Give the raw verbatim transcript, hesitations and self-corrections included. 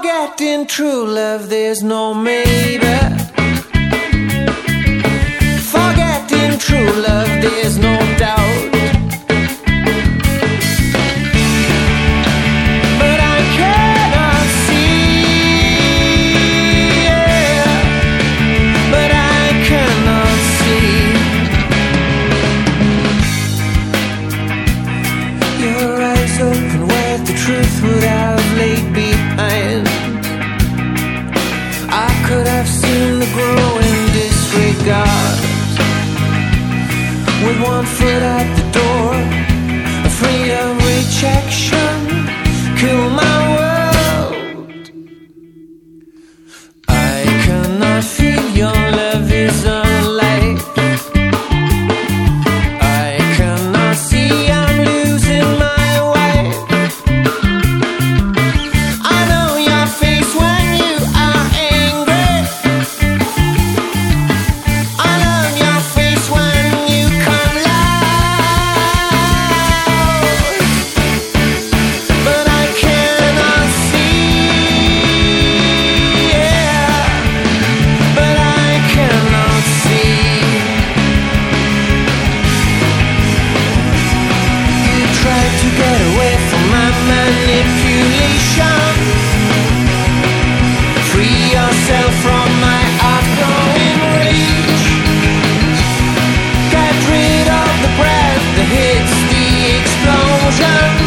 Forgetting true love, there's no maybe. Forgetting true love, there's no doubt. But I cannot see, yeah. But I cannot see. Your eyes open where the truth would have laid behind. I could have seen the growing disregard. With one foot at the door, a freedom rejection kill my world. I cannot feel your love is alive. I cannot see I'm losing my wife. I know your face when you are angry. I love your face when you come loud. But I cannot see, yeah. But I cannot see. You tried to get away from my manipulation. Free yourself from my outgoing rage. Get rid of the breath that hits the explosion.